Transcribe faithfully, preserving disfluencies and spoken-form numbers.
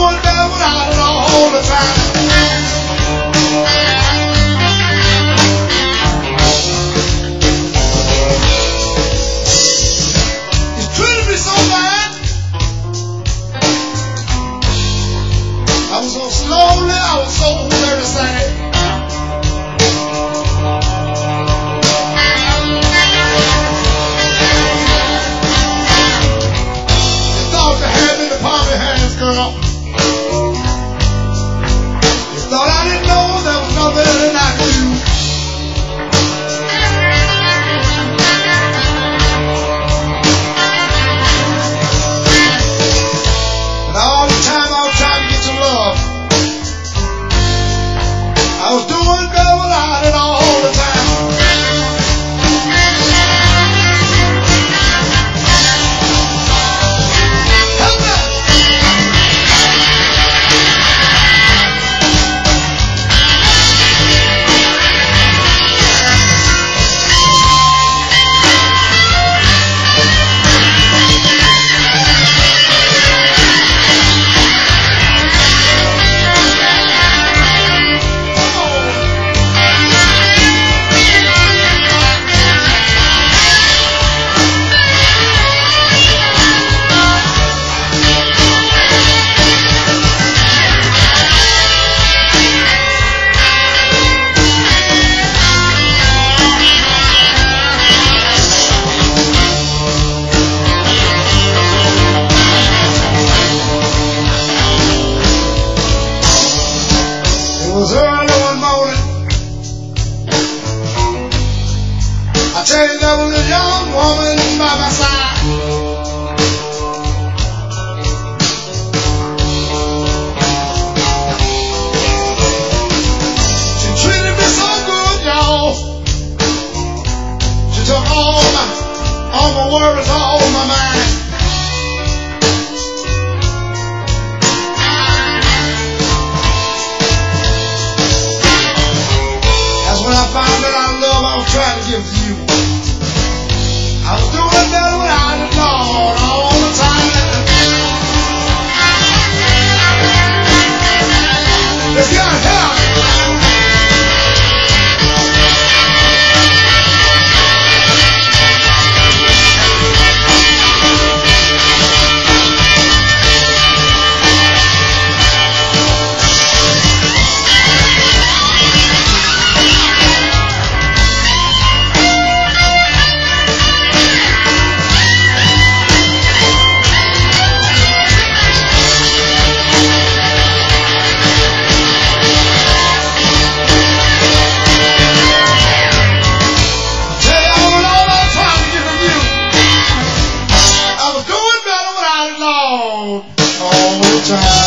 doing better without it all the time. You treated me so bad. I was so slowly, I was so very sad. You thought you had me in the palm of your hands, girl. You thought I didn't know there was nothing I could do. But all the time I was trying to get some love. I was doing better without it all the time. Help me! It was early one morning. I tell you, there was a young woman by my side. She treated me so good, y'all. She took all my, all my worries, all my mind. When I found that I love I was trying to give to you, I was doing better without it, Lord, all the time. Let's get out here. All the time.